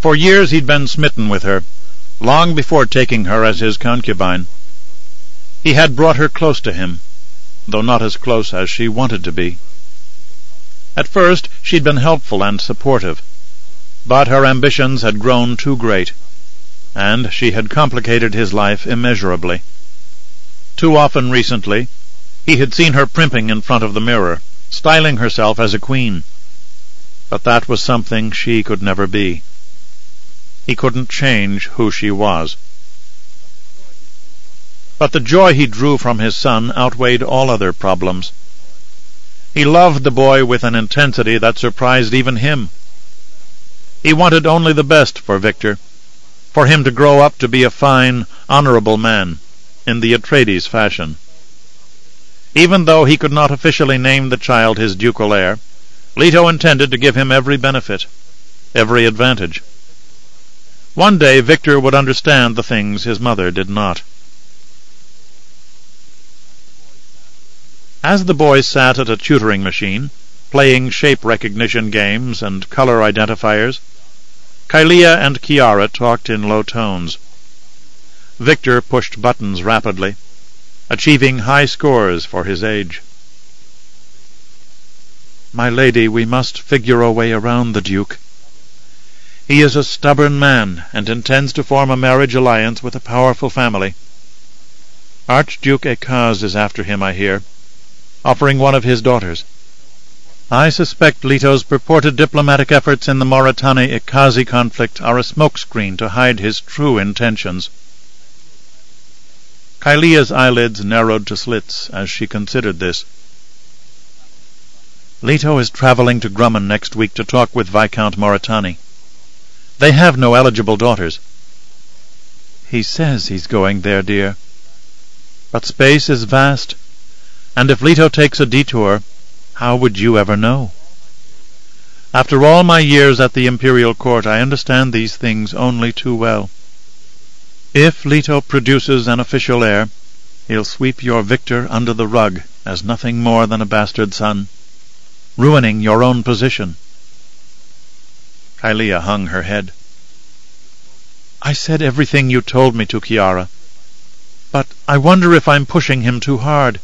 For years he'd been smitten with her, long before taking her as his concubine. He had brought her close to him, though not as close as she wanted to be. At first she'd been helpful and supportive, but her ambitions had grown too great, and she had complicated his life immeasurably. Too often recently he had seen her primping in front of the mirror, styling herself as a queen. But that was something she could never be. He couldn't change who she was. But the joy he drew from his son outweighed all other problems. He loved the boy with an intensity that surprised even him. He wanted only the best for Victor, for him to grow up to be a fine, honorable man, in the Atreides fashion. Even though he could not officially name the child his ducal heir, Leto intended to give him every benefit, every advantage. One day Victor would understand the things his mother did not. As the boys sat at a tutoring machine, playing shape recognition games and color identifiers, Kylea and Kiara talked in low tones. Victor pushed buttons rapidly, achieving high scores for his age. "My lady, we must figure a way around the Duke. He is a stubborn man, and intends to form a marriage alliance with a powerful family. Archduke Ekaz is after him, I hear, offering one of his daughters. I suspect Leto's purported diplomatic efforts in the Moritani-Ekazi conflict are a smokescreen to hide his true intentions." Kylea's eyelids narrowed to slits as she considered this. "Leto is traveling to Grumman next week to talk with Viscount Moritani. They have no eligible daughters." "He says he's going there, dear. But space is vast, and if Leto takes a detour, how would you ever know? After all my years at the Imperial Court, I understand these things only too well. If Leto produces an official heir, he'll sweep your Victor under the rug as nothing more than a bastard son, ruining your own position." Kylea hung her head. "I said everything you told me to, Kiara. But I wonder if I'm pushing him too hard."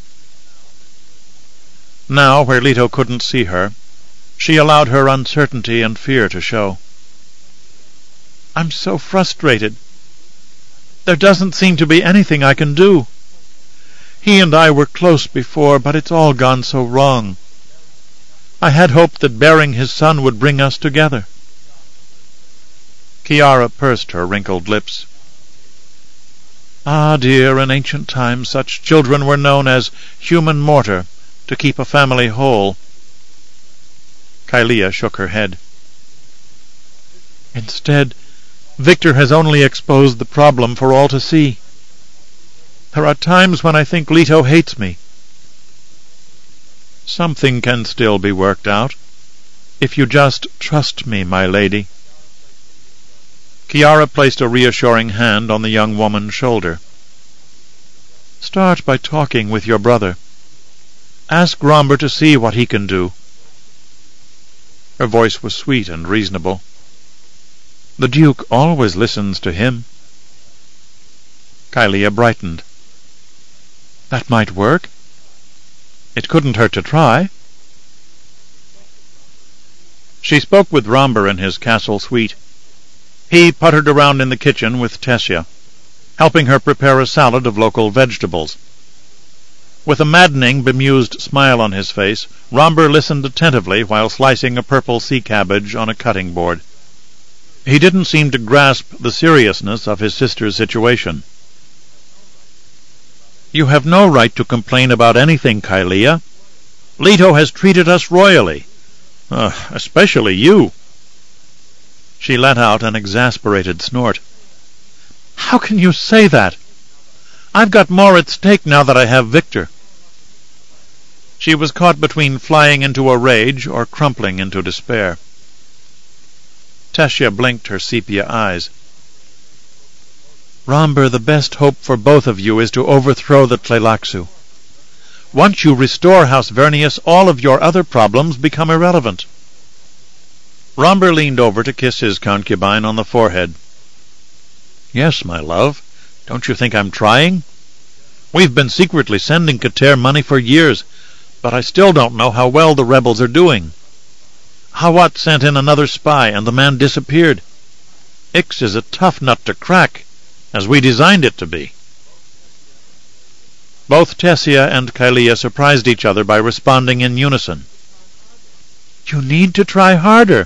Now, where Leto couldn't see her, she allowed her uncertainty and fear to show. "I'm so frustrated. There doesn't seem to be anything I can do. He and I were close before, but it's all gone so wrong. I had hoped that bearing his son would bring us together." Kiara pursed her wrinkled lips. "Ah, dear, in ancient times such children were known as human mortar, to keep a family whole." Kylea shook her head. "Instead, Victor has only exposed the problem for all to see. There are times when I think Leto hates me." "Something can still be worked out, if you just trust me, my lady." Kiara placed a reassuring hand on the young woman's shoulder. "Start by talking with your brother. Ask Romber to see what he can do." Her voice was sweet and reasonable. "The Duke always listens to him." Kylea brightened. "That might work. It couldn't hurt to try." She spoke with Romber in his castle suite. He puttered around in the kitchen with Tessia, helping her prepare a salad of local vegetables. With a maddening, bemused smile on his face, Romber listened attentively while slicing a purple sea cabbage on a cutting board. He didn't seem to grasp the seriousness of his sister's situation. "You have no right to complain about anything, Kylea. Leto has treated us royally. Especially you." She let out an exasperated snort. "How can you say that? I've got more at stake now that I have Victor." She was caught between flying into a rage or crumpling into despair. Tessia blinked her sepia eyes. "Romber, the best hope for both of you is to overthrow the Tleilaxu. Once you restore House Vernius, all of your other problems become irrelevant." Romber leaned over to kiss his concubine on the forehead. "Yes, my love. Don't you think I'm trying? We've been secretly sending Kater money for years, but I still don't know how well the rebels are doing. Hawat sent in another spy, and the man disappeared. Ix is a tough nut to crack, as we designed it to be." Both Tessia and Kalia surprised each other by responding in unison. "You need to try harder."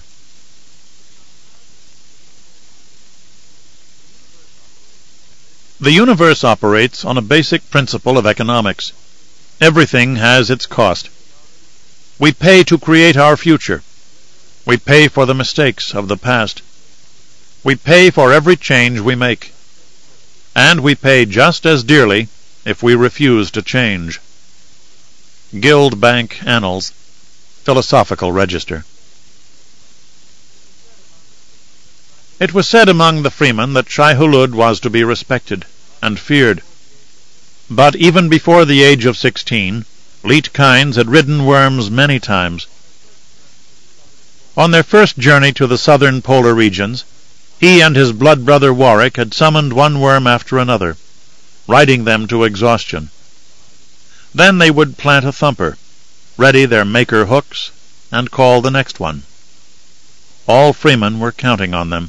The universe operates on a basic principle of economics. Everything has its cost. We pay to create our future. We pay for the mistakes of the past. We pay for every change we make. And we pay just as dearly if we refuse to change. Guild Bank Annals, Philosophical Register. It was said among the freemen that Shai-Hulud was to be respected and feared. But even before the age of 16, Leet Kynes had ridden worms many times. On their first journey to the southern polar regions, he and his blood brother Warwick had summoned one worm after another, riding them to exhaustion. Then they would plant a thumper, ready their maker hooks, and call the next one. All freemen were counting on them.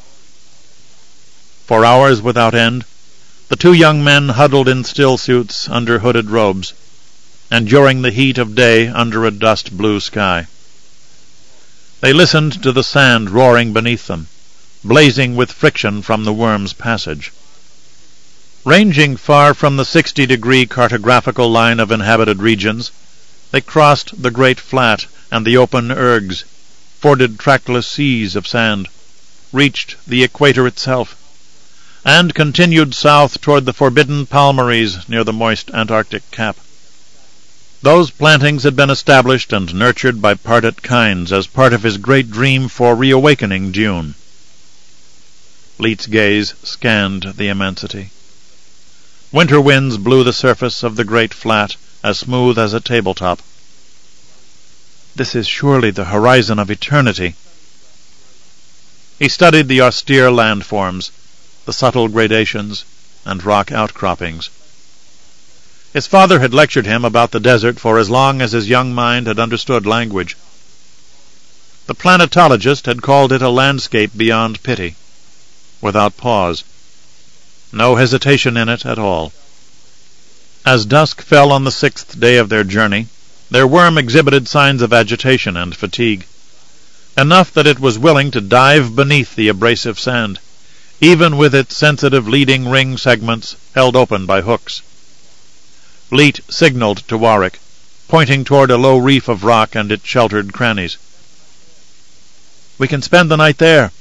For hours without end, the two young men huddled in still suits under hooded robes, enduring the heat of day under a dust-blue sky. They listened to the sand roaring beneath them, blazing with friction from the worm's passage. Ranging far from the 60-degree cartographical line of inhabited regions, they crossed the Great Flat and the open ergs, forded trackless seas of sand, reached the equator itself, and continued south toward the forbidden palmaries near the moist Antarctic cap. Those plantings had been established and nurtured by Pardot Kynes as part of his great dream for reawakening Dune. Leet's gaze scanned the immensity. Winter winds blew the surface of the Great Flat as smooth as a tabletop. This is surely the horizon of eternity. He studied the austere landforms, the subtle gradations, and rock outcroppings. His father had lectured him about the desert for as long as his young mind had understood language. The planetologist had called it a landscape beyond pity, without pause. No hesitation in it at all. As dusk fell on the 6th day of their journey, their worm exhibited signs of agitation and fatigue, enough that it was willing to dive beneath the abrasive sand, even with its sensitive leading ring segments held open by hooks. Leet signaled to Warwick, pointing toward a low reef of rock and its sheltered crannies. "We can spend the night there."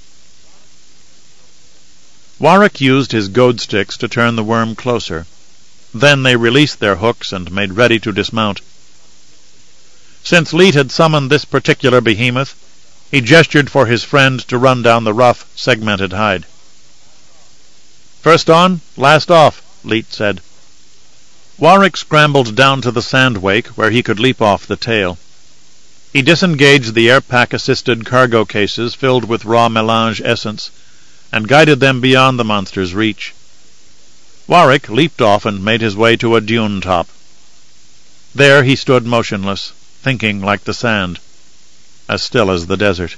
Warwick used his goad sticks to turn the worm closer. Then they released their hooks and made ready to dismount. Since Leet had summoned this particular behemoth, he gestured for his friend to run down the rough, segmented hide. "First on, last off," Leet said. Warwick scrambled down to the sand wake where he could leap off the tail. He disengaged the air-pack-assisted cargo cases filled with raw melange essence, and guided them beyond the monster's reach. Warwick leaped off and made his way to a dune top. There he stood motionless, thinking like the sand, as still as the desert.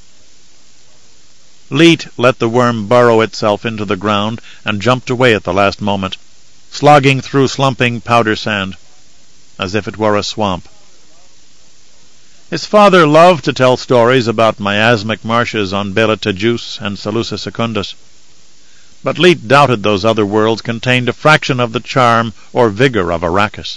Leet let the worm burrow itself into the ground and jumped away at the last moment, slogging through slumping powder sand, as if it were a swamp. His father loved to tell stories about miasmic marshes on Bela Tajus and Salusa Secundus, but Leet doubted those other worlds contained a fraction of the charm or vigor of Arrakis.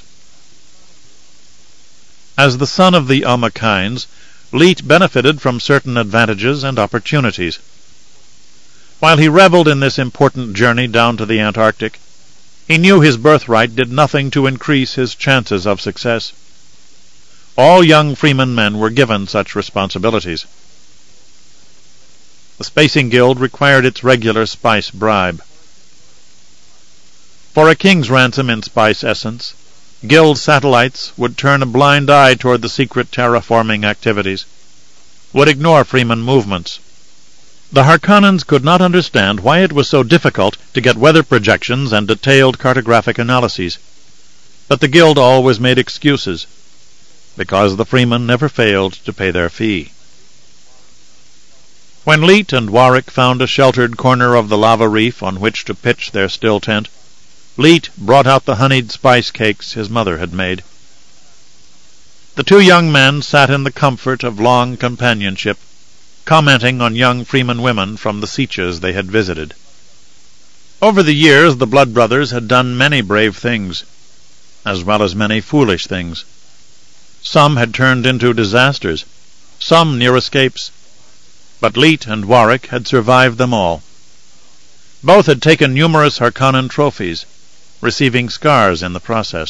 As the son of the Kynes, Leet benefited from certain advantages and opportunities. While he reveled in this important journey down to the Antarctic, he knew his birthright did nothing to increase his chances of success. All young freeman men were given such responsibilities. The Spacing Guild required its regular spice bribe. For a king's ransom in spice essence, Guild satellites would turn a blind eye toward the secret terraforming activities, would ignore Freeman movements. The Harkonnens could not understand why it was so difficult to get weather projections and detailed cartographic analyses. But the Guild always made excuses, because the Freemen never failed to pay their fee. When Leet and Warwick found a sheltered corner of the lava reef on which to pitch their still tent, Leet brought out the honeyed spice cakes his mother had made. The two young men sat in the comfort of long companionship, commenting on young Freeman women from the Seaches they had visited. Over the years the Blood Brothers had done many brave things, as well as many foolish things. Some had turned into disasters, some near escapes, but Leet and Warwick had survived them all. Both had taken numerous Harkonnen trophies, receiving scars in the process.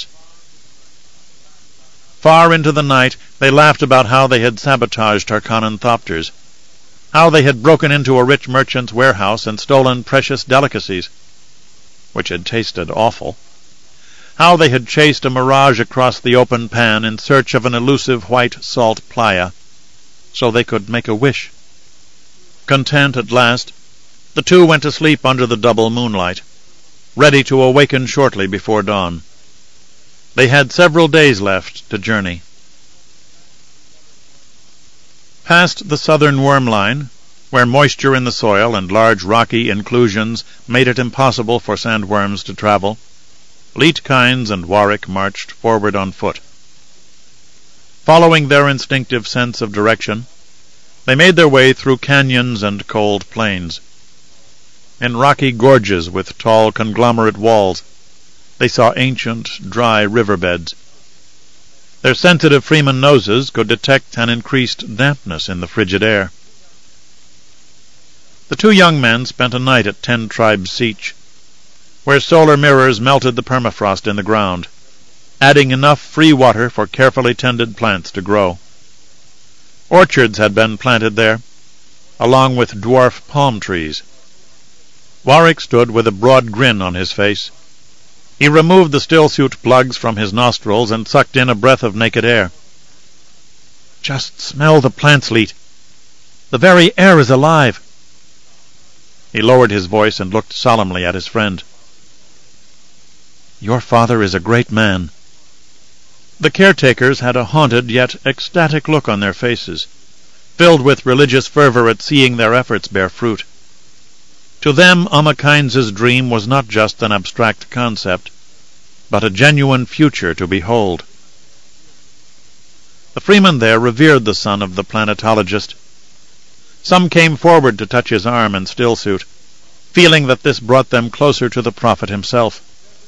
Far into the night they laughed about how they had sabotaged Harkonnen thopters, how they had broken into a rich merchant's warehouse and stolen precious delicacies, which had tasted awful, how they had chased a mirage across the open pan in search of an elusive white salt playa, so they could make a wish. Content at last, the two went to sleep under the double moonlight, ready to awaken shortly before dawn. They had several days left to journey. Past the southern worm line, where moisture in the soil and large rocky inclusions made it impossible for sandworms to travel, Leet Kynes and Warwick marched forward on foot. Following their instinctive sense of direction, they made their way through canyons and cold plains. In rocky gorges with tall conglomerate walls, they saw ancient, dry riverbeds. Their sensitive Freeman noses could detect an increased dampness in the frigid air. The two young men spent a night at 10 Tribes Seach, where solar mirrors melted the permafrost in the ground, adding enough free water for carefully tended plants to grow. Orchards had been planted there, along with dwarf palm trees. Warwick stood with a broad grin on his face. He removed the stillsuit plugs from his nostrils and sucked in a breath of naked air. "Just smell the plants, Leet. The very air is alive." He lowered his voice and looked solemnly at his friend. "Your father is a great man." The caretakers had a haunted yet ecstatic look on their faces, filled with religious fervor at seeing their efforts bear fruit. To them, Amma Kynes's dream was not just an abstract concept, but a genuine future to behold. The Freemen there revered the son of the planetologist. Some came forward to touch his arm and stillsuit, feeling that this brought them closer to the prophet himself.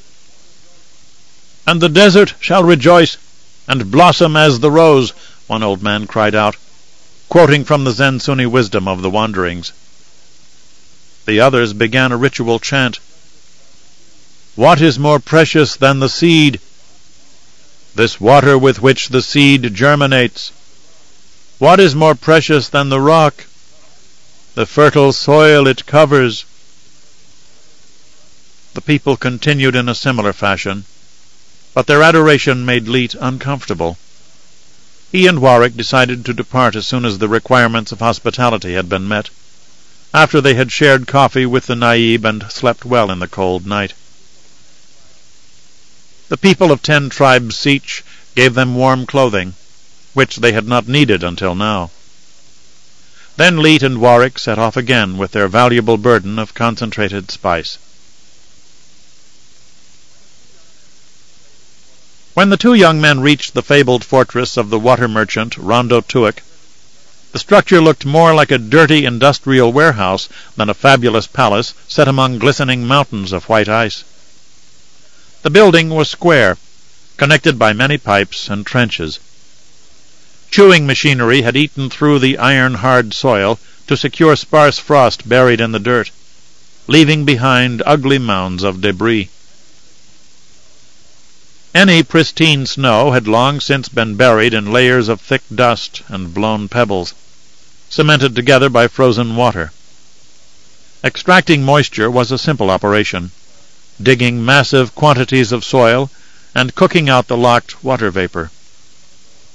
"And the desert shall rejoice, and blossom as the rose," one old man cried out, quoting from the Zen-Sunni wisdom of the wanderings. The others began a ritual chant. "What is more precious than the seed? This water with which the seed germinates. What is more precious than the rock? The fertile soil it covers." The people continued in a similar fashion, but their adoration made Leet uncomfortable. He and Warwick decided to depart as soon as the requirements of hospitality had been met, after they had shared coffee with the Naib and slept well in the cold night. The people of 10 Tribes Seach gave them warm clothing, which they had not needed until now. Then Leet and Warwick set off again with their valuable burden of concentrated spice. When the two young men reached the fabled fortress of the water merchant Rondo Tuick, the structure looked more like a dirty industrial warehouse than a fabulous palace set among glistening mountains of white ice. The building was square, connected by many pipes and trenches. Chewing machinery had eaten through the iron-hard soil to secure sparse frost buried in the dirt, leaving behind ugly mounds of debris. Any pristine snow had long since been buried in layers of thick dust and blown pebbles, cemented together by frozen water. Extracting moisture was a simple operation, digging massive quantities of soil and cooking out the locked water vapor.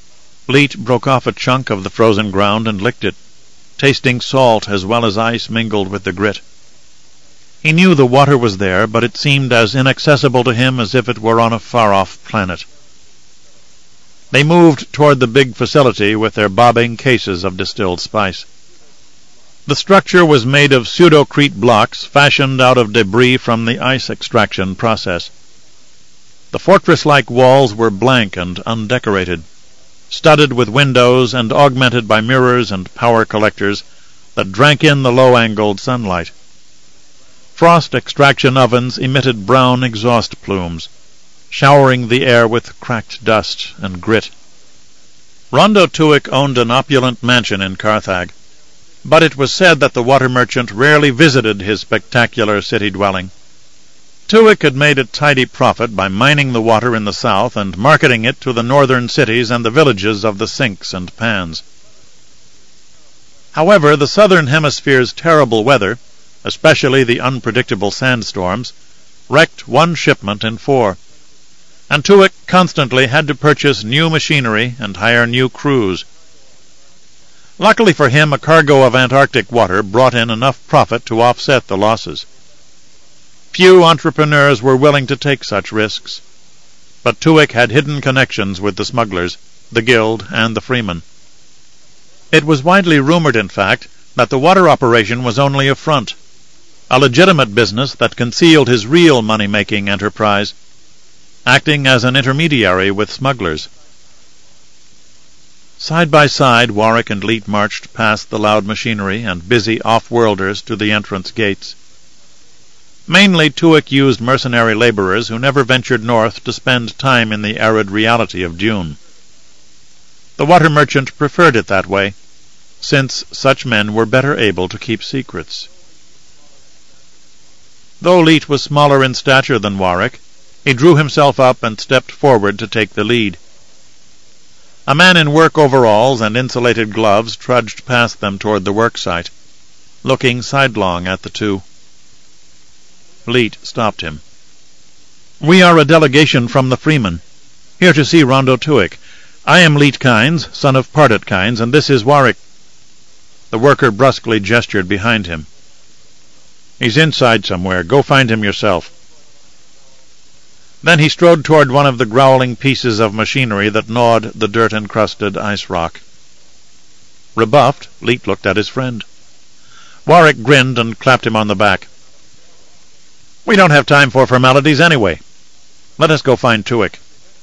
Leet broke off a chunk of the frozen ground and licked it, tasting salt as well as ice mingled with the grit. He knew the water was there, but it seemed as inaccessible to him as if it were on a far-off planet. They moved toward the big facility with their bobbing cases of distilled spice. The structure was made of pseudocrete blocks fashioned out of debris from the ice extraction process. The fortress-like walls were blank and undecorated, studded with windows and augmented by mirrors and power collectors that drank in the low-angled sunlight. Frost extraction ovens emitted brown exhaust plumes, showering the air with cracked dust and grit. Rondo Tuick owned an opulent mansion in Carthage, but it was said that the water merchant rarely visited his spectacular city dwelling. Tuick had made a tidy profit by mining the water in the south and marketing it to the northern cities and the villages of the sinks and pans. However, the southern hemisphere's terrible weather, especially the unpredictable sandstorms, wrecked one shipment in 4, and Tuick constantly had to purchase new machinery and hire new crews. Luckily for him, a cargo of Antarctic water brought in enough profit to offset the losses. Few entrepreneurs were willing to take such risks, but Tuick had hidden connections with the smugglers, the guild, and the freemen. It was widely rumored, in fact, that the water operation was only a front, a legitimate business that concealed his real money-making enterprise, acting as an intermediary with smugglers. Side by side, Warwick and Leet marched past the loud machinery and busy off-worlders to the entrance gates. Mainly Tuick used mercenary laborers who never ventured north to spend time in the arid reality of Dune. The water merchant preferred it that way, since such men were better able to keep secrets. Though Leet was smaller in stature than Warwick, he drew himself up and stepped forward to take the lead. A man in work overalls and insulated gloves trudged past them toward the work site, looking sidelong at the two. Leet stopped him. "We are a delegation from the Freemen, here to see Rondo Tuick. I am Leet Kynes, son of Pardot Kynes, and this is Warwick." The worker brusquely gestured behind him. "He's inside somewhere. Go find him yourself." Then he strode toward one of the growling pieces of machinery that gnawed the dirt-encrusted ice rock. Rebuffed, Leet looked at his friend. Warwick grinned and clapped him on the back. "We don't have time for formalities anyway. Let us go find Tuick."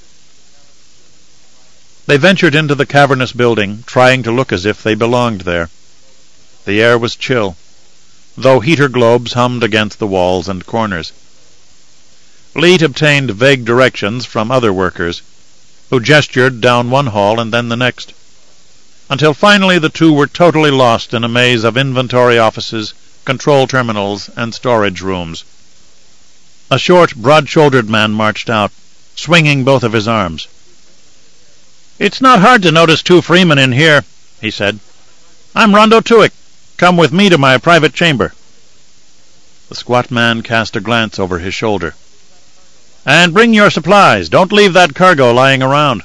They ventured into the cavernous building, trying to look as if they belonged there. The air was chill, though heater globes hummed against the walls and corners. Leet obtained vague directions from other workers, who gestured down one hall and then the next, until finally the two were totally lost in a maze of inventory offices, control terminals, and storage rooms. A short, broad-shouldered man marched out, swinging both of his arms. "It's not hard to notice two freemen in here," he said. "I'm Rondo Tuick. Come with me to my private chamber." The squat man cast a glance over his shoulder. "And bring your supplies. Don't leave that cargo lying around."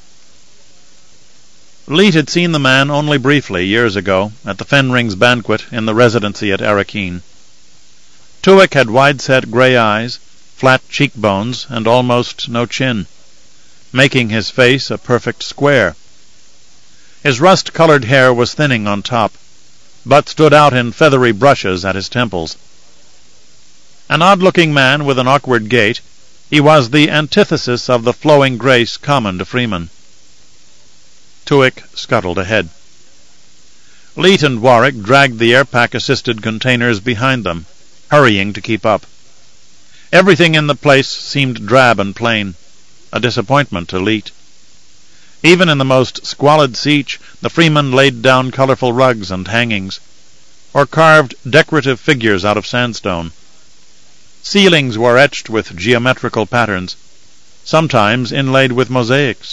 Leet had seen the man only briefly, years ago, at the Fenrings banquet in the residency at Arakeen. Tuick had wide-set gray eyes, flat cheekbones, and almost no chin, making his face a perfect square. His rust-colored hair was thinning on top, but stood out in feathery brushes at his temples. An odd-looking man with an awkward gait, he was the antithesis of the flowing grace common to freemen. Tuick scuttled ahead. Leet and Warwick dragged the airpack-assisted containers behind them, hurrying to keep up. Everything in the place seemed drab and plain, a disappointment to Leet. Even in the most squalid sietch, the freemen laid down colorful rugs and hangings, or carved decorative figures out of sandstone. Ceilings were etched with geometrical patterns, sometimes inlaid with mosaics.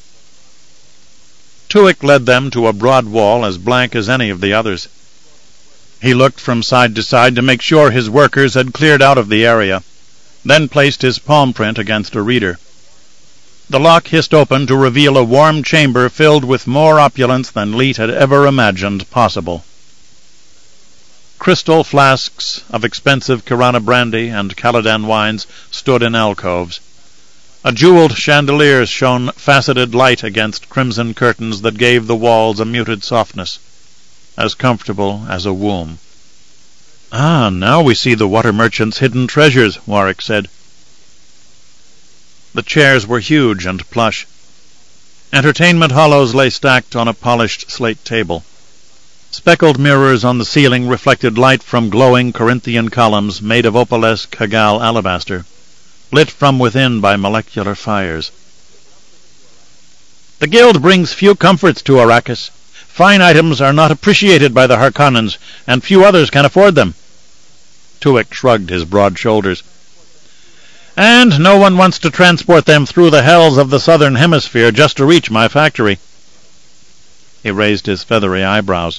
Tuick led them to a broad wall as blank as any of the others. He looked from side to side to make sure his workers had cleared out of the area, then placed his palm print against a reader. The lock hissed open to reveal a warm chamber filled with more opulence than Leet had ever imagined possible. Crystal flasks of expensive Kirana brandy and Caladan wines stood in alcoves. A jeweled chandelier shone faceted light against crimson curtains that gave the walls a muted softness, as comfortable as a womb. "Ah, now we see the water merchant's hidden treasures," Warwick said. The chairs were huge and plush. Entertainment hollows lay stacked on a polished slate table. Speckled mirrors on the ceiling reflected light from glowing Corinthian columns made of opalesque Hagal alabaster, lit from within by molecular fires. "The guild brings few comforts to Arrakis. Fine items are not appreciated by the Harkonnens, and few others can afford them." Tuek shrugged his broad shoulders. "And no one wants to transport them through the hells of the southern hemisphere just to reach my factory." He raised his feathery eyebrows.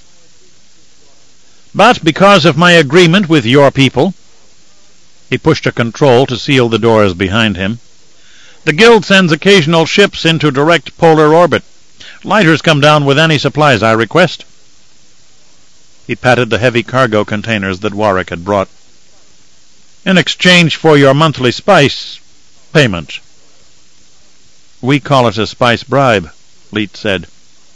"But because of my agreement with your people," he pushed a control to seal the doors behind him, "the guild sends occasional ships into direct polar orbit. Lighters come down with any supplies I request." He patted the heavy cargo containers that Warwick had brought. "In exchange for your monthly spice payment." "We call it a spice bribe," Leet said.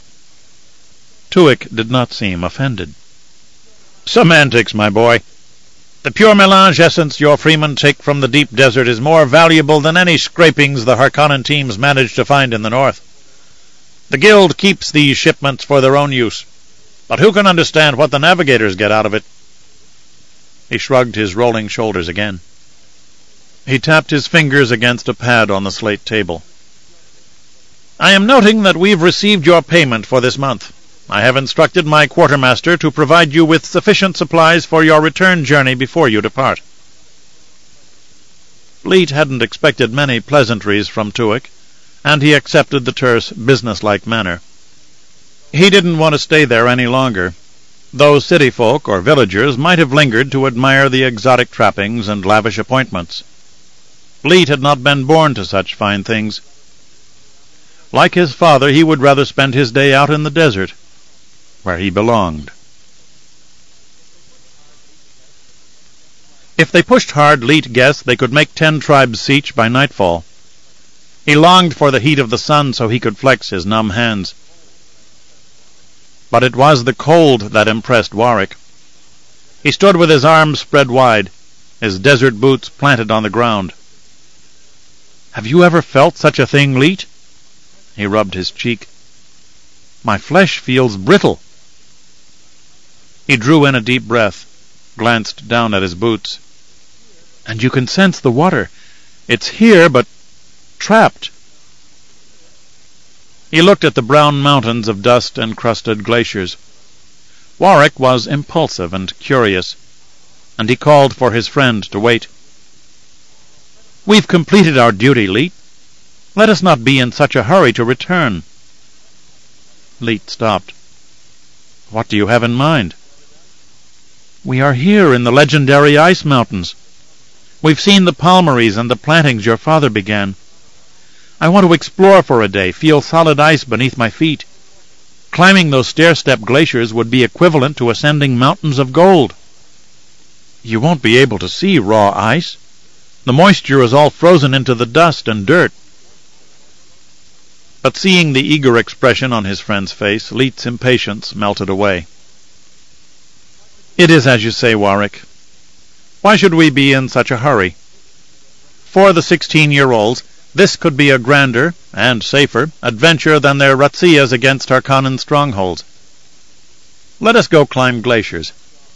Tuek did not seem offended. "Semantics, my boy. The pure melange essence your freemen take from the deep desert is more valuable than any scrapings the Harkonnen teams manage to find in the north. The guild keeps these shipments for their own use, but who can understand what the navigators get out of it?" He shrugged his rolling shoulders again. He tapped his fingers against a pad on the slate table. "I am noting that we've received your payment for this month. I have instructed my quartermaster to provide you with sufficient supplies for your return journey before you depart." Leet hadn't expected many pleasantries from Tuek, and he accepted the terse, businesslike manner. He didn't want to stay there any longer. Those city folk or villagers might have lingered to admire the exotic trappings and lavish appointments. Leet had not been born to such fine things. Like his father, he would rather spend his day out in the desert, where he belonged. If they pushed hard, Leet guessed they could make 10 tribes siege by nightfall. He longed for the heat of the sun so he could flex his numb hands. But it was the cold that impressed Warwick. He stood with his arms spread wide, his desert boots planted on the ground. "Have you ever felt such a thing, Leet?" He rubbed his cheek. "My flesh feels brittle." He drew in a deep breath, glanced down at his boots. "And you can sense the water. It's here, but trapped." He looked at the brown mountains of dust-encrusted glaciers. Warwick was impulsive and curious, and he called for his friend to wait. "We've completed our duty, Leet. Let us not be in such a hurry to return." Leet stopped. "What do you have in mind?" "We are here in the legendary ice mountains. We've seen the palmeries and the plantings your father began. I want to explore for a day, feel solid ice beneath my feet. Climbing those stair-step glaciers would be equivalent to ascending mountains of gold." "You won't be able to see raw ice. The moisture is all frozen into the dust and dirt." But seeing the eager expression on his friend's face, Leet's impatience melted away. "It is as you say, Warwick. Why should we be in such a hurry? For the 16-year-olds, this could be a grander, and safer, adventure than their razzias against Harkonnen strongholds. Let us go climb glaciers."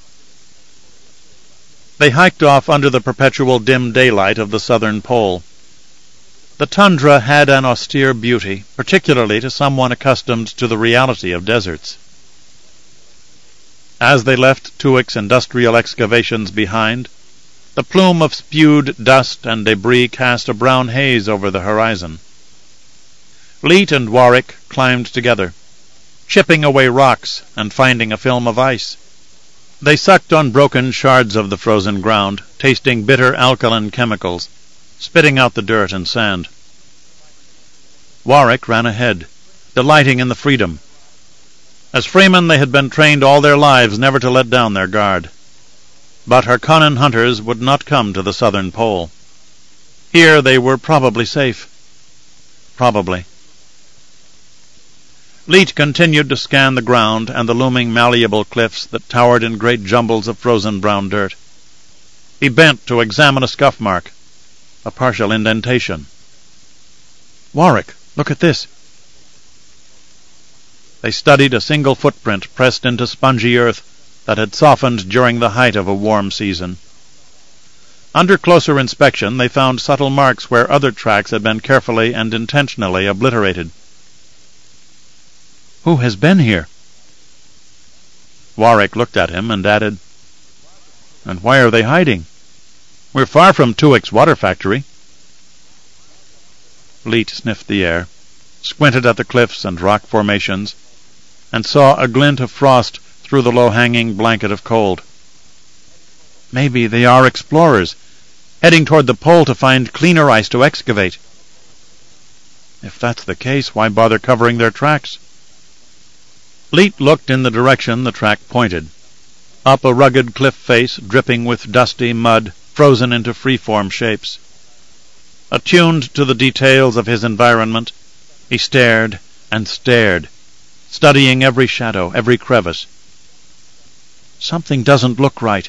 They hiked off under the perpetual dim daylight of the southern pole. The tundra had an austere beauty, particularly to someone accustomed to the reality of deserts. As they left Tuek's industrial excavations behind, the plume of spewed dust and debris cast a brown haze over the horizon. Leet and Warwick climbed together, chipping away rocks and finding a film of ice. They sucked on broken shards of the frozen ground, tasting bitter alkaline chemicals, spitting out the dirt and sand. Warwick ran ahead, delighting in the freedom. As freemen they had been trained all their lives never to let down their guard. But Harkonnen hunters would not come to the southern pole. Here they were probably safe. Probably. Leet continued to scan the ground and the looming malleable cliffs that towered in great jumbles of frozen brown dirt. He bent to examine a scuff mark, a partial indentation. "Warwick, look at this." They studied a single footprint pressed into spongy earth that had softened during the height of a warm season. Under closer inspection they found subtle marks where other tracks had been carefully and intentionally obliterated. "Who has been here?" Warwick looked at him and added, "And why are they hiding? We're far from Tuik's water factory." Leet sniffed the air, squinted at the cliffs and rock formations, and saw a glint of frost through the low-hanging blanket of cold. Maybe they are explorers, heading toward the pole to find cleaner ice to excavate. If that's the case, why bother covering their tracks? Leet looked in the direction the track pointed, up a rugged cliff face dripping with dusty mud frozen into free-form shapes. Attuned to the details of his environment, he stared and stared, studying every shadow, every crevice. Something doesn't look right.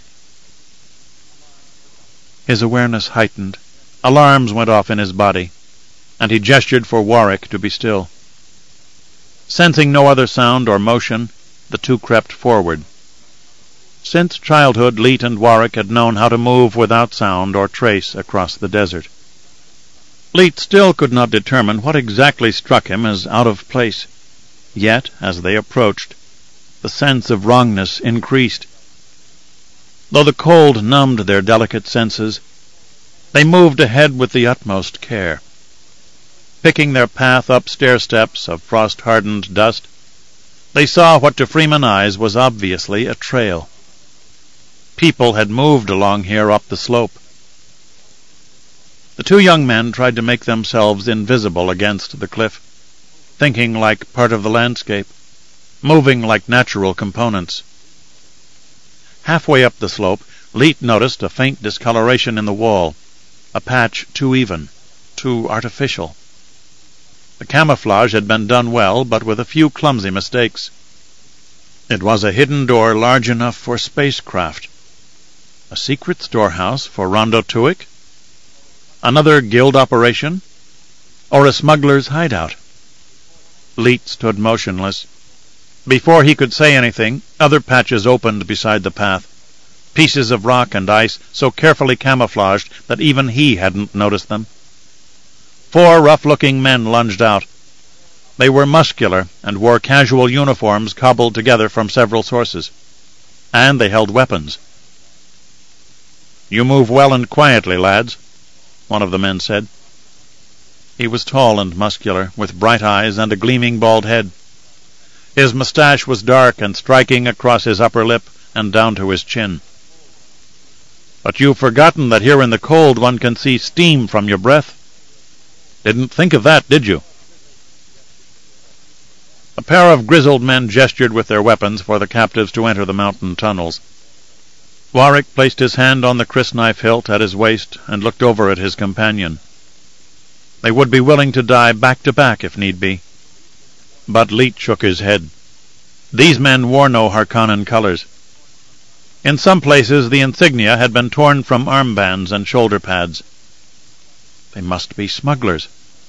His awareness heightened. Alarms went off in his body, and he gestured for Warwick to be still. Sensing no other sound or motion, the two crept forward. Since childhood, Leet and Warwick had known how to move without sound or trace across the desert. Leet still could not determine what exactly struck him as out of place. Yet, as they approached, the sense of wrongness increased. Though the cold numbed their delicate senses, they moved ahead with the utmost care. Picking their path up stair-steps of frost-hardened dust, they saw what to Freeman eyes was obviously a trail. People had moved along here up the slope. The two young men tried to make themselves invisible against the cliff, thinking like part of the landscape, moving like natural components. Halfway up the slope, Leet noticed a faint discoloration in the wall, a patch too even, too artificial. The camouflage had been done well, but with a few clumsy mistakes. It was a hidden door large enough for spacecraft. A secret storehouse for Rondo Tuik? Another guild operation? Or a smuggler's hideout? Leet stood motionless. Before he could say anything, other patches opened beside the path, pieces of rock and ice so carefully camouflaged that even he hadn't noticed them. 4 rough-looking men lunged out. They were muscular and wore casual uniforms cobbled together from several sources. And they held weapons. "You move well and quietly, lads," one of the men said. He was tall and muscular, with bright eyes and a gleaming bald head. His mustache was dark and striking across his upper lip and down to his chin. "But you've forgotten that here in the cold one can see steam from your breath. Didn't think of that, did you?" A pair of grizzled men gestured with their weapons for the captives to enter the mountain tunnels. Warwick placed his hand on the crysknife hilt at his waist and looked over at his companion. They would be willing to die back to back if need be. But Leet shook his head. These men wore no Harkonnen colors. In some places the insignia had been torn from armbands and shoulder pads. They must be smugglers.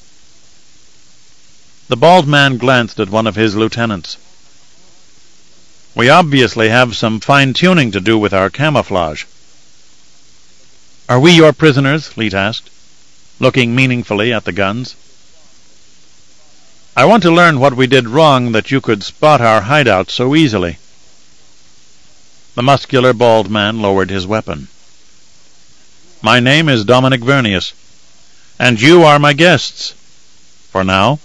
The bald man glanced at one of his lieutenants. "We obviously have some fine-tuning to do with our camouflage." "Are we your prisoners?" Leet asked, looking meaningfully at the guns. "I want to learn what we did wrong that you could spot our hideout so easily." The muscular bald man lowered his weapon. "My name is Dominic Vernius, and you are my guests. For now."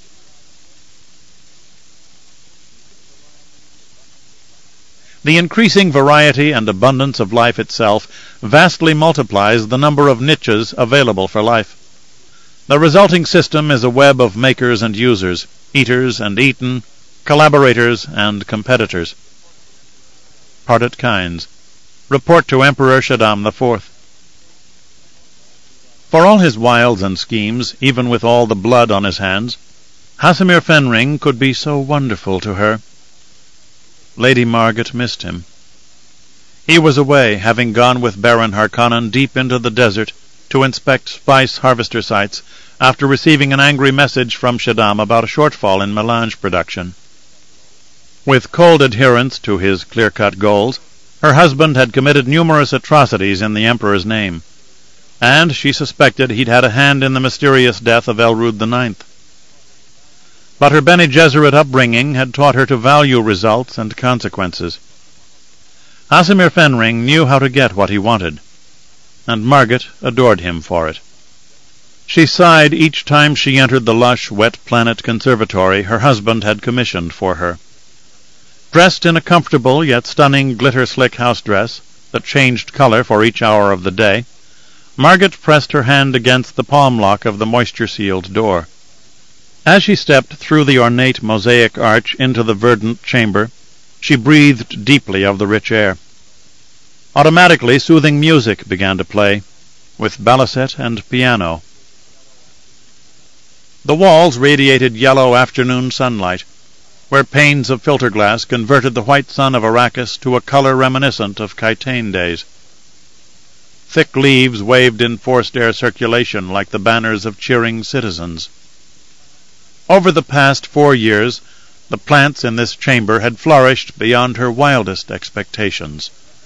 The increasing variety and abundance of life itself vastly multiplies the number of niches available for life. The resulting system is a web of makers and users, eaters and eaten, collaborators and competitors. Parted Kinds. Report to Emperor Shaddam IV. For all his wiles and schemes, even with all the blood on his hands, Hasimir Fenring could be so wonderful to her. Lady Margaret missed him. He was away, having gone with Baron Harkonnen deep into the desert to inspect spice harvester sites after receiving an angry message from Shaddam about a shortfall in melange production. With cold adherence to his clear-cut goals, her husband had committed numerous atrocities in the Emperor's name, and she suspected he'd had a hand in the mysterious death of Elrond IX. But her Bene Gesserit upbringing had taught her to value results and consequences. Hasimir Fenring knew how to get what he wanted, and Margaret adored him for it. She sighed each time she entered the lush, wet planet conservatory her husband had commissioned for her. Dressed in a comfortable yet stunning glitter-slick house dress that changed color for each hour of the day, Margaret pressed her hand against the palm lock of the moisture-sealed door. As she stepped through the ornate mosaic arch into the verdant chamber, she breathed deeply of the rich air. Automatically, soothing music began to play, with balisette and piano. The walls radiated yellow afternoon sunlight, where panes of filter glass converted the white sun of Arrakis to a color reminiscent of Khitain days. Thick leaves waved in forced air circulation like the banners of cheering citizens. Over the past 4 years, the plants in this chamber had flourished beyond her wildest expectations.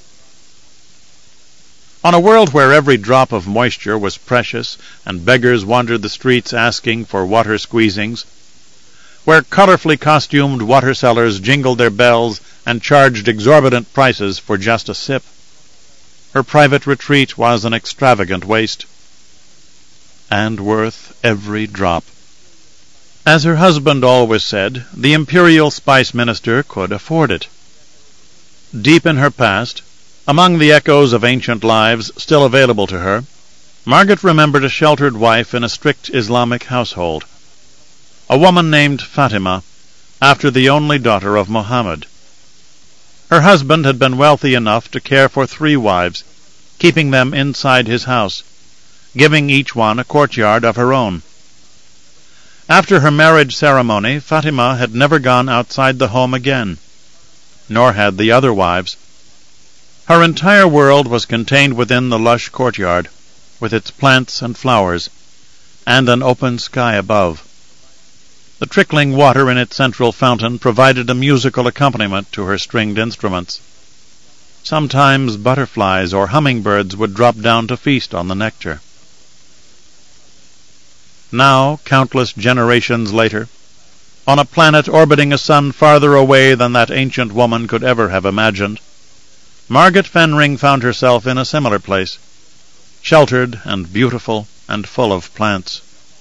On a world where every drop of moisture was precious and beggars wandered the streets asking for water squeezings, where colorfully costumed water sellers jingled their bells and charged exorbitant prices for just a sip, her private retreat was an extravagant waste, and worth every drop. As her husband always said, the imperial spice minister could afford it. Deep in her past, among the echoes of ancient lives still available to her, Margaret remembered a sheltered wife in a strict Islamic household, a woman named Fatima, after the only daughter of Muhammad. Her husband had been wealthy enough to care for 3 wives, keeping them inside his house, giving each one a courtyard of her own. After her marriage ceremony, Fatima had never gone outside the home again, nor had the other wives. Her entire world was contained within the lush courtyard, with its plants and flowers, and an open sky above. The trickling water in its central fountain provided a musical accompaniment to her stringed instruments. Sometimes butterflies or hummingbirds would drop down to feast on the nectar. Now, countless generations later, on a planet orbiting a sun farther away than that ancient woman could ever have imagined, Margaret Fenring found herself in a similar place, sheltered and beautiful and full of plants.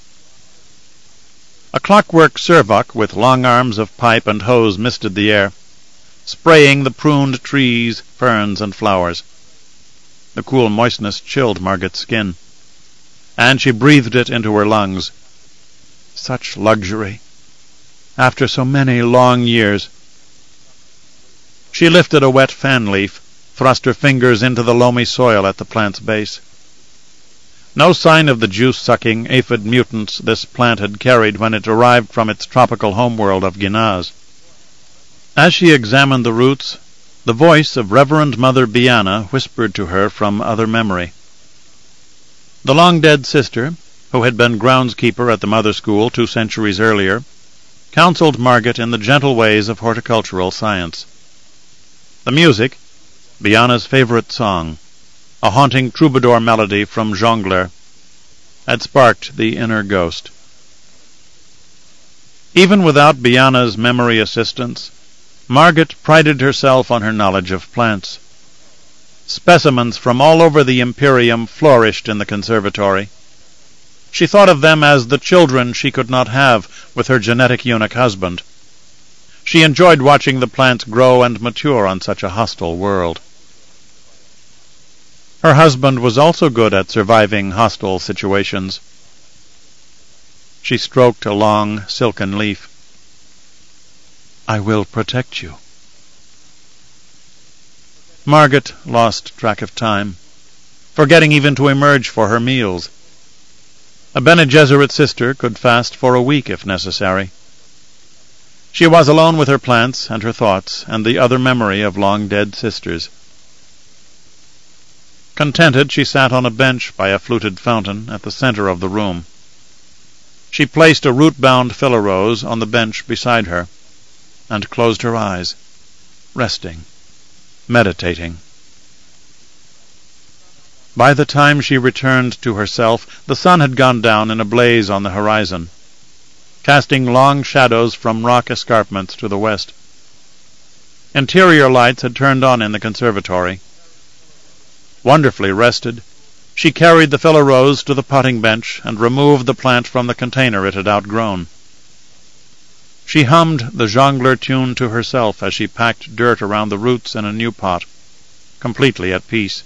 A clockwork servok with long arms of pipe and hose misted the air, spraying the pruned trees, ferns, and flowers. The cool moistness chilled Margaret's skin, and she breathed it into her lungs. Such luxury, after so many long years. She lifted a wet fan leaf, thrust her fingers into the loamy soil at the plant's base. No sign of the juice-sucking aphid mutants this plant had carried when it arrived from its tropical homeworld of Ginaz. As she examined the roots, the voice of Reverend Mother Biana whispered to her from other memory. The long-dead sister, who had been groundskeeper at the Mother School 2 centuries earlier, counseled Margaret in the gentle ways of horticultural science. The music, Biana's favorite song, a haunting troubadour melody from Jongleur, had sparked the inner ghost. Even without Biana's memory assistance, Margaret prided herself on her knowledge of plants. Specimens from all over the Imperium flourished in the conservatory. She thought of them as the children she could not have with her genetic eunuch husband. She enjoyed watching the plants grow and mature on such a hostile world. Her husband was also good at surviving hostile situations. She stroked a long, silken leaf. "I will protect you." Margaret lost track of time, forgetting even to emerge for her meals. A Bene Gesserit sister could fast for a week if necessary. She was alone with her plants and her thoughts and the other memory of long-dead sisters. Contented, she sat on a bench by a fluted fountain at the center of the room. She placed a root-bound philorose on the bench beside her, and closed her eyes, resting, meditating. By the time she returned to herself, the sun had gone down in a blaze on the horizon, casting long shadows from rock escarpments to the west. Interior lights had turned on in the conservatory. Wonderfully rested, she carried the philorose to the potting bench and removed the plant from the container it had outgrown. She hummed the jongleur tune to herself as she packed dirt around the roots in a new pot, completely at peace.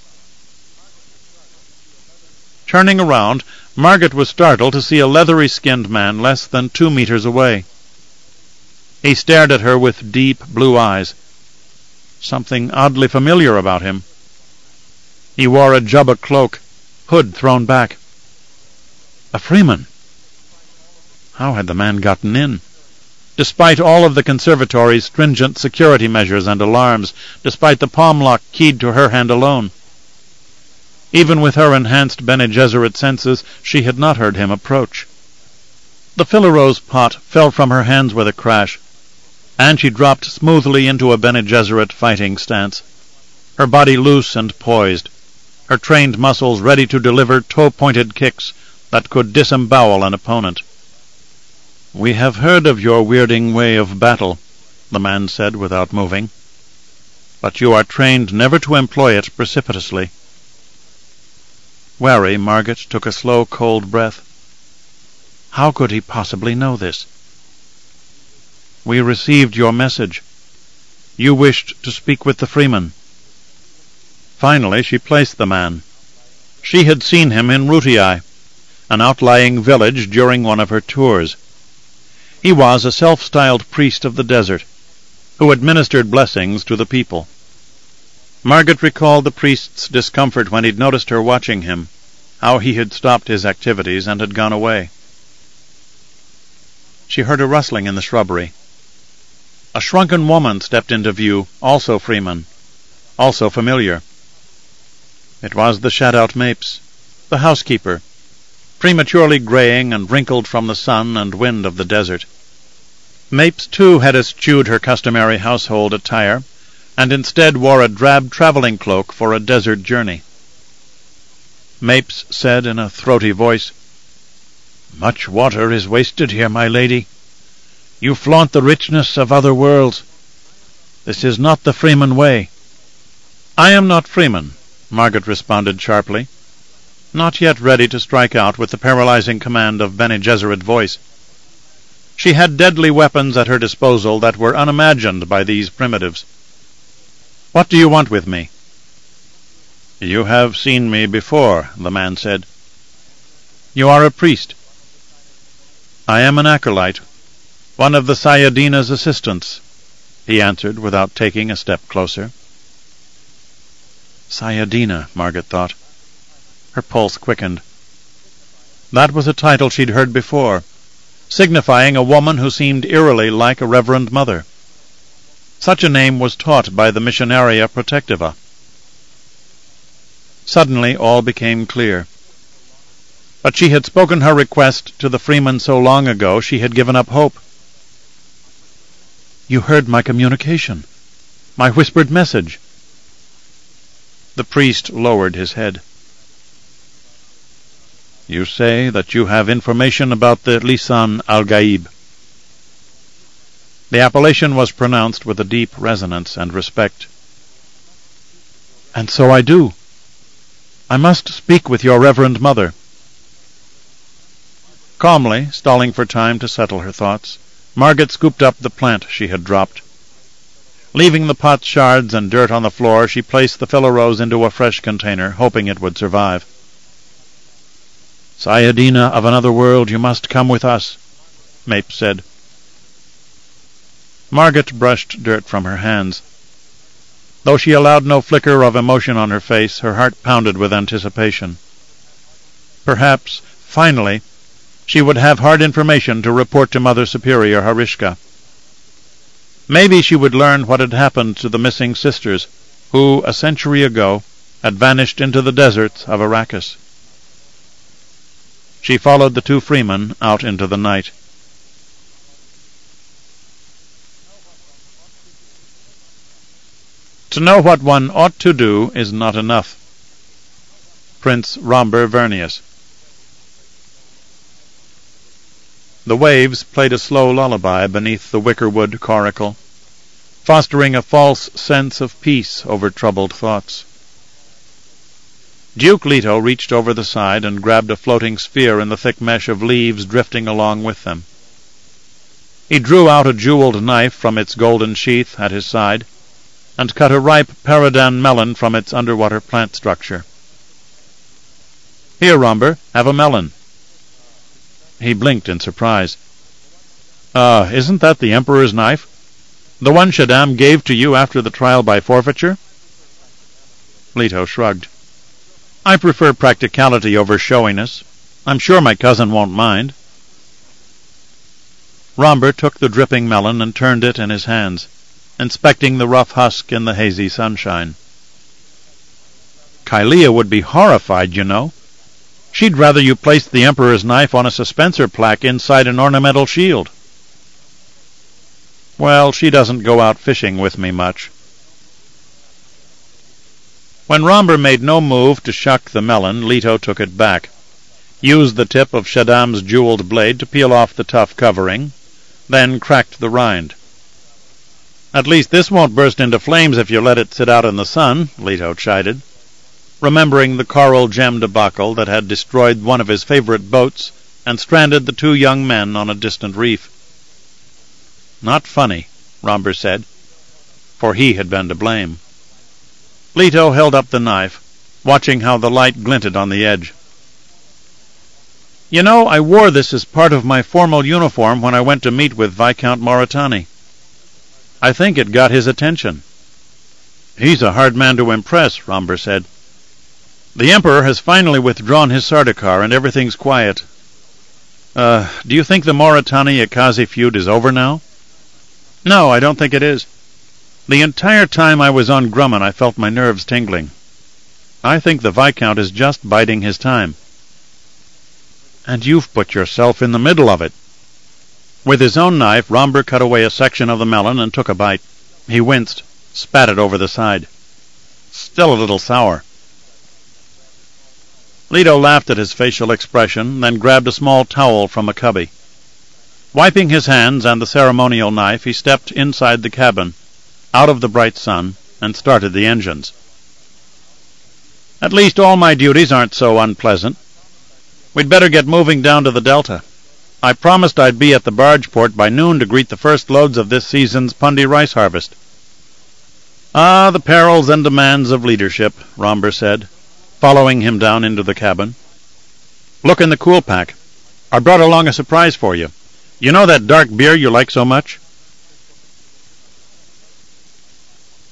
Turning around, Margaret was startled to see a leathery-skinned man less than 2 meters away. He stared at her with deep blue eyes. Something oddly familiar about him. He wore a jubba cloak, hood thrown back. A Freeman! How had the man gotten in? Despite all of the conservatory's stringent security measures and alarms, despite the palm lock keyed to her hand alone. Even with her enhanced Bene Gesserit senses, she had not heard him approach. The philorose pot fell from her hands with a crash, and she dropped smoothly into a Bene Gesserit fighting stance, her body loose and poised, her trained muscles ready to deliver toe-pointed kicks that could disembowel an opponent. "We have heard of your weirding way of battle," the man said without moving, "but you are trained never to employ it precipitously." Wary, Margaret took a slow, cold breath. How could he possibly know this? "We received your message. You wished to speak with the Freeman." Finally she placed the man. She had seen him in Rutiai, an outlying village, during one of her tours. He was a self-styled priest of the desert, who administered blessings to the people. Margaret recalled the priest's discomfort when he'd noticed her watching him, how he had stopped his activities and had gone away. She heard a rustling in the shrubbery. A shrunken woman stepped into view, also Freeman, also familiar. It was the Shadout Mapes, the housekeeper, prematurely graying and wrinkled from the sun and wind of the desert. Mapes, too, had eschewed her customary household attire, and instead wore a drab traveling cloak for a desert journey. Mapes said in a throaty voice, "Much water is wasted here, my lady. You flaunt the richness of other worlds. This is not the Freeman way." "I am not Freeman," Margaret responded sharply, not yet ready to strike out with the paralyzing command of Bene Gesserit voice. She had deadly weapons at her disposal that were unimagined by these primitives. "What do you want with me?" "You have seen me before," the man said. "You are a priest." "I am an acolyte, one of the Sayadina's assistants," he answered without taking a step closer. Sayadina, Margaret thought. Her pulse quickened. That was a title she'd heard before, signifying a woman who seemed eerily like a Reverend Mother. Such a name was taught by the Missionaria Protectiva. Suddenly all became clear. But she had spoken her request to the Freeman so long ago she had given up hope. "You heard my communication, my whispered message." The priest lowered his head. "You say that you have information about the Lisan al-Gaib." The appellation was pronounced with a deep resonance and respect. "And so I do. I must speak with your Reverend Mother." Calmly, stalling for time to settle her thoughts, Margaret scooped up the plant she had dropped. Leaving the pot shards and dirt on the floor, she placed the philorose into a fresh container, hoping it would survive. "Sayadina of another world, you must come with us," Mapes said. Margot brushed dirt from her hands. Though she allowed no flicker of emotion on her face, her heart pounded with anticipation. Perhaps, finally, she would have hard information to report to Mother Superior Harishka. Maybe she would learn what had happened to the missing sisters, who, a century ago, had vanished into the deserts of Arrakis. She followed the two freemen out into the night. To know what one ought to do is not enough. Prince Romber Vernius. The waves played a slow lullaby beneath the wickerwood coracle, fostering a false sense of peace over troubled thoughts. Duke Leto reached over the side and grabbed a floating sphere in the thick mesh of leaves drifting along with them. He drew out a jeweled knife from its golden sheath at his side, and cut a ripe Paradan melon from its underwater plant structure. "Here, Romber, have a melon." He blinked in surprise. Isn't that the Emperor's knife? The one Shaddam gave to you after the trial by forfeiture?" Leto shrugged. "I prefer practicality over showiness. I'm sure my cousin won't mind." Romber took the dripping melon and turned it in his hands, inspecting the rough husk in the hazy sunshine. "Kylea would be horrified, you know. She'd rather you placed the Emperor's knife on a suspensor plaque inside an ornamental shield." "Well, she doesn't go out fishing with me much." When Romber made no move to shuck the melon, Leto took it back, used the tip of Shaddam's jeweled blade to peel off the tough covering, then cracked the rind. "At least this won't burst into flames if you let it sit out in the sun," Leto chided, remembering the coral gem debacle that had destroyed one of his favorite boats and stranded the two young men on a distant reef. "Not funny," Romber said, for he had been to blame. Leto held up the knife, watching how the light glinted on the edge. "You know, I wore this as part of my formal uniform when I went to meet with Viscount Mauritani. I think it got his attention." "He's a hard man to impress," Romber said. "The Emperor has finally withdrawn his Sardaukar, and everything's quiet. Do you think the Mauritani-Akazi feud is over now?" "No, I don't think it is. The entire time I was on Grumman I felt my nerves tingling. I think the Viscount is just biding his time." "And you've put yourself in the middle of it." With his own knife, Romber cut away a section of the melon and took a bite. He winced, spat it over the side. "Still a little sour." Leto laughed at his facial expression, then grabbed a small towel from a cubby. Wiping his hands and the ceremonial knife, he stepped inside the cabin, out of the bright sun, and started the engines. "At least all my duties aren't so unpleasant. We'd better get moving down to the Delta. I promised I'd be at the barge port by noon to greet the first loads of this season's Pundi rice harvest." "Ah, the perils and demands of leadership," Romber said, following him down into the cabin. "Look in the cool pack. I brought along a surprise for you. You know that dark beer you like so much?